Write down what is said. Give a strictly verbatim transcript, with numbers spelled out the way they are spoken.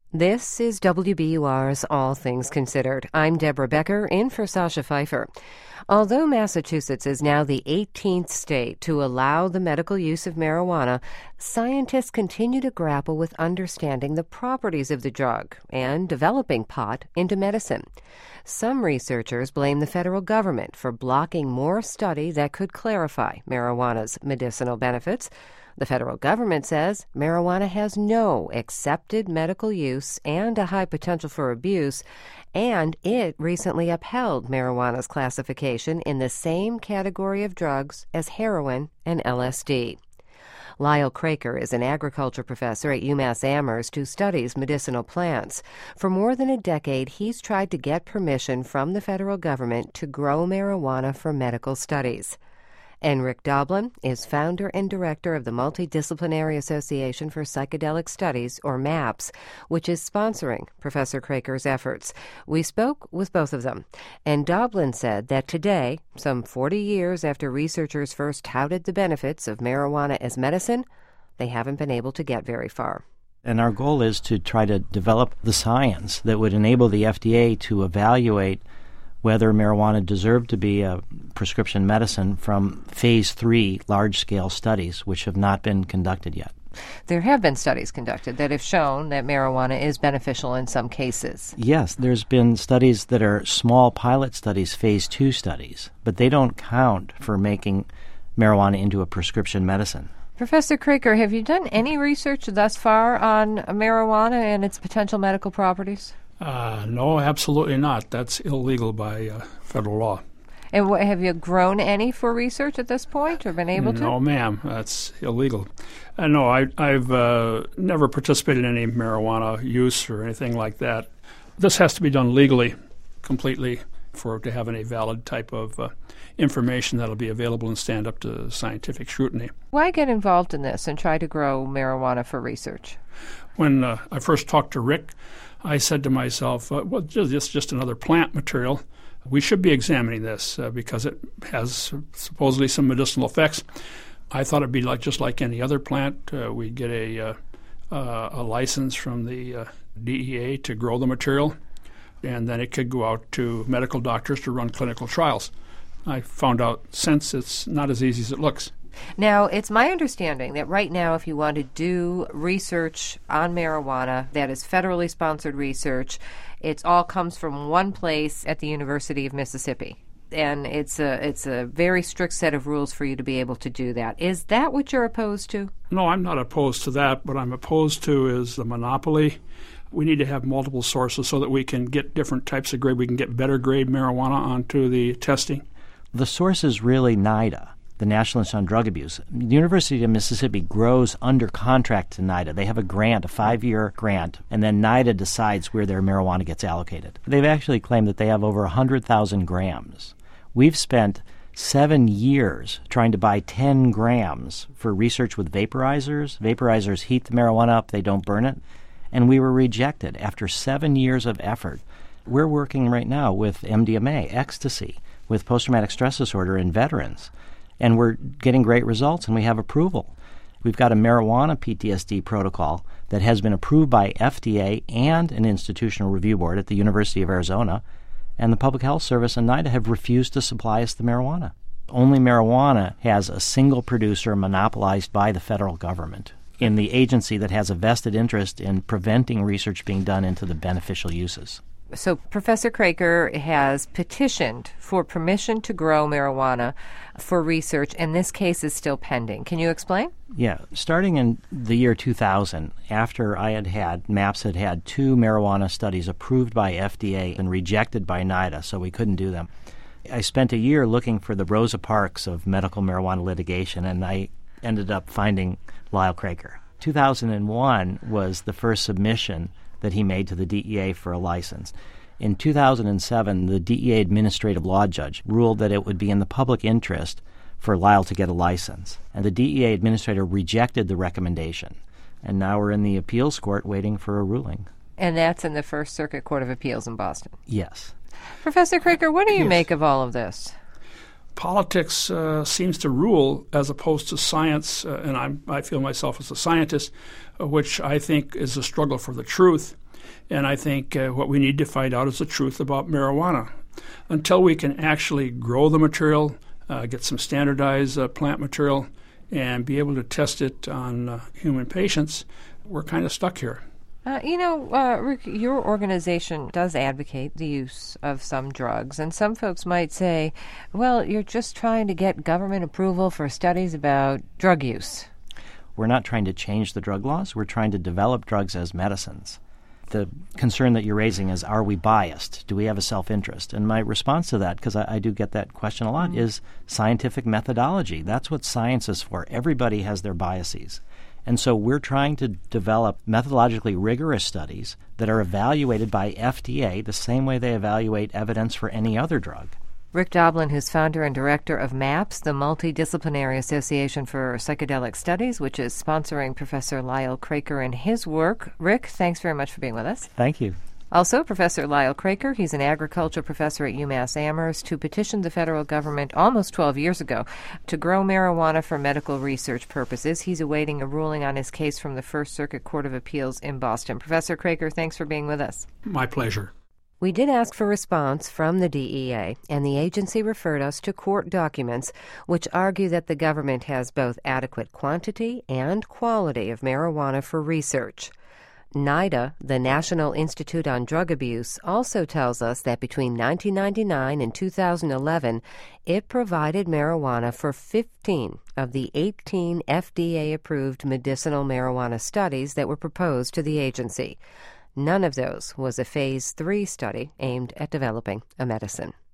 This is W B U R's All Things Considered. I'm Deborah Becker, in for Sasha Pfeiffer. Although Massachusetts is now the eighteenth state to allow the medical use of marijuana, scientists continue to grapple with understanding the properties of the drug and developing pot into medicine. Some researchers blame the federal government for blocking more study that could clarify marijuana's medicinal benefits. The federal government says marijuana has no accepted medical use and a high potential for abuse, and it recently upheld marijuana's classification in the same category of drugs as heroin and L S D. Lyle Craker is an agriculture professor at UMass Amherst who studies medicinal plants. For more than a decade, he's tried to get permission from the federal government to grow marijuana for medical studies. And Rick Doblin is founder and director of the Multidisciplinary Association for Psychedelic Studies, or MAPS, which is sponsoring Professor Craker's efforts. We spoke with both of them, and Doblin said that today, some forty years after researchers first touted the benefits of marijuana as medicine, they haven't been able to get very far. And our goal is to try to develop the science that would enable the F D A to evaluate whether marijuana deserved to be a prescription medicine from phase three large-scale studies, which have not been conducted yet. There have been studies conducted that have shown that marijuana is beneficial in some cases. Yes, there's been studies that are small pilot studies, phase two studies, but they don't count for making marijuana into a prescription medicine. Professor Craker, have you done any research thus far on marijuana and its potential medical properties? Uh, no, absolutely not. That's illegal by uh, federal law. And what, have you grown any for research at this point, or been able to? No, ma'am. That's illegal. Uh, no, I, I've uh, never participated in any marijuana use or anything like that. This has to be done legally, completely, for it to have any valid type of uh, information that will be available and stand up to scientific scrutiny. Why get involved in this and try to grow marijuana for research? When uh, I first talked to Rick, I said to myself, uh, well, this is just another plant material. We should be examining this uh, because it has supposedly some medicinal effects. I thought it'd be like just like any other plant. Uh, we'd get a, uh, uh, a license from the uh, D E A to grow the material, and then it could go out to medical doctors to run clinical trials. I found out since it's not as easy as it looks. Now, it's my understanding that right now, if you want to do research on marijuana that is federally sponsored research, it all comes from one place at the University of Mississippi. And it's a it's a very strict set of rules for you to be able to do that. Is that what you're opposed to? No, I'm not opposed to that. What I'm opposed to is the monopoly. We need to have multiple sources so that we can get different types of grade. We can get better grade marijuana onto the testing. The source is really NIDA, the National Institute on Drug Abuse. The University of Mississippi grows under contract to NIDA. They have a grant, a five-year grant, and then NIDA decides where their marijuana gets allocated. They've actually claimed that they have over one hundred thousand grams. We've spent seven years trying to buy ten grams for research with vaporizers. Vaporizers heat the marijuana up, they don't burn it, and we were rejected after seven years of effort. We're working right now with M D M A, ecstasy, with post-traumatic stress disorder in veterans. And we're getting great results, and we have approval. We've got a marijuana P T S D protocol that has been approved by F D A and an institutional review board at the University of Arizona, and the Public Health Service and NIDA have refused to supply us the marijuana. Only marijuana has a single producer monopolized by the federal government in the agency that has a vested interest in preventing research being done into the beneficial uses. So Professor Craker has petitioned for permission to grow marijuana for research, and this case is still pending. Can you explain? Yeah. Starting in the year two thousand, after I had had, MAPS had had two marijuana studies approved by F D A and rejected by NIDA, so we couldn't do them, I spent a year looking for the Rosa Parks of medical marijuana litigation, and I ended up finding Lyle Craker. two thousand one was the first submission that he made to the D E A for a license. In two thousand seven, the D E A administrative law judge ruled that it would be in the public interest for Lyle to get a license, and the D E A administrator rejected the recommendation. And now we're in the appeals court waiting for a ruling. And that's in the First Circuit Court of Appeals in Boston. Yes. Professor Craker, what do you yes. make of all of this? Politics uh, seems to rule as opposed to science, uh, and I'm, I feel myself as a scientist, uh, which I think is a struggle for the truth. And I think uh, what we need to find out is the truth about marijuana. Until we can actually grow the material, uh, get some standardized uh, plant material, and be able to test it on uh, human patients, we're kind of stuck here. Uh, you know, uh, Rick, your organization does advocate the use of some drugs, and some folks might say, well, you're just trying to get government approval for studies about drug use. We're not trying to change the drug laws. We're trying to develop drugs as medicines. The concern that you're raising is, are we biased? Do we have a self-interest? And my response to that, because I, I do get that question a lot, mm-hmm. is scientific methodology. That's what science is for. Everybody has their biases. And so we're trying to develop methodologically rigorous studies that are evaluated by F D A the same way they evaluate evidence for any other drug. Rick Doblin, who's founder and director of MAPS, the Multidisciplinary Association for Psychedelic Studies, which is sponsoring Professor Lyle Kraker and his work. Rick, thanks very much for being with us. Thank you. Also, Professor Lyle Kraker, he's an agriculture professor at UMass Amherst, who petitioned the federal government almost twelve years ago to grow marijuana for medical research purposes. He's awaiting a ruling on his case from the First Circuit Court of Appeals in Boston. Professor Kraker, thanks for being with us. My pleasure. We did ask for response from the D E A, and the agency referred us to court documents which argue that the government has both adequate quantity and quality of marijuana for research. NIDA, the National Institute on Drug Abuse, also tells us that between nineteen ninety-nine and two thousand eleven, it provided marijuana for fifteen of the eighteen F D A-approved medicinal marijuana studies that were proposed to the agency. None of those was a Phase three study aimed at developing a medicine.